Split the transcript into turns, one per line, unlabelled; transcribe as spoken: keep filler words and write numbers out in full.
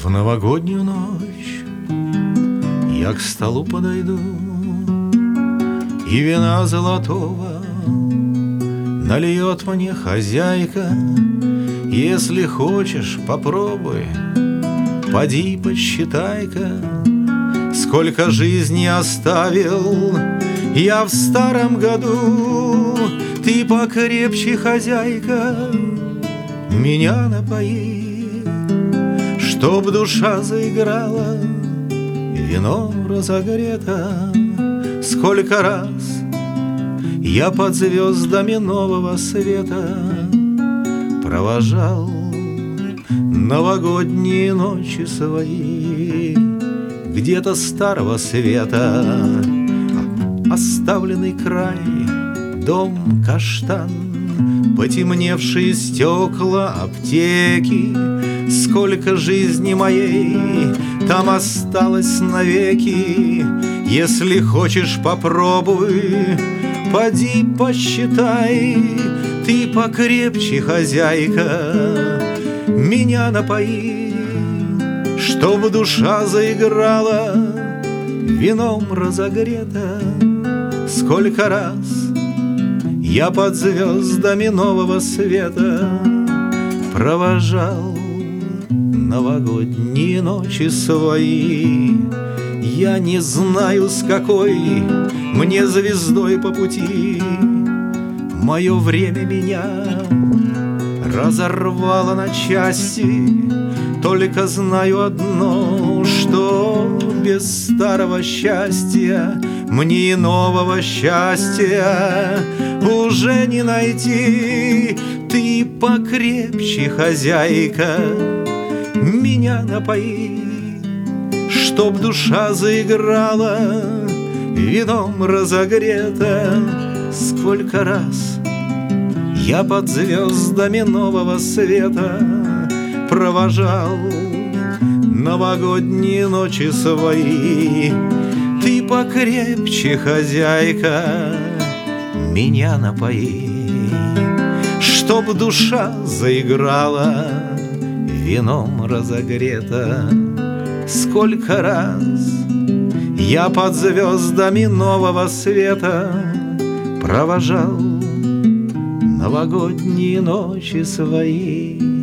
В новогоднюю ночь я к столу подойду, и вина золотого нальет мне хозяйка. Если хочешь, попробуй, поди подсчитай-ка, сколько жизни оставил я в старом году. Ты покрепче, хозяйка, меня напои, чтоб душа заиграла, вино разогрето. Сколько раз я под звездами нового света провожал новогодние ночи свои. Где-то старого света оставленный край, дом каштан, потемневшие стекла аптеки. Сколько жизни моей там осталось навеки. Если хочешь, попробуй, поди посчитай. Ты покрепче, хозяйка, меня напои, чтоб душа заиграла, вином разогрета. Сколько раз я под звездами нового света провожал новогодние ночи свои. Я не знаю, с какой мне звездой по пути. Мое время меня разорвало на части. Только знаю одно, что без старого счастья мне и нового счастья уже не найти. Ты покрепче, хозяйка, меня напои, чтоб душа заиграла, вином разогрета. Сколько раз я под звездами нового света провожал новогодние ночи свои. Ты покрепче, хозяйка, меня напои, чтоб душа заиграла, вином разогрета. Сколько раз я под звездами нового света провожал новогодние ночи свои.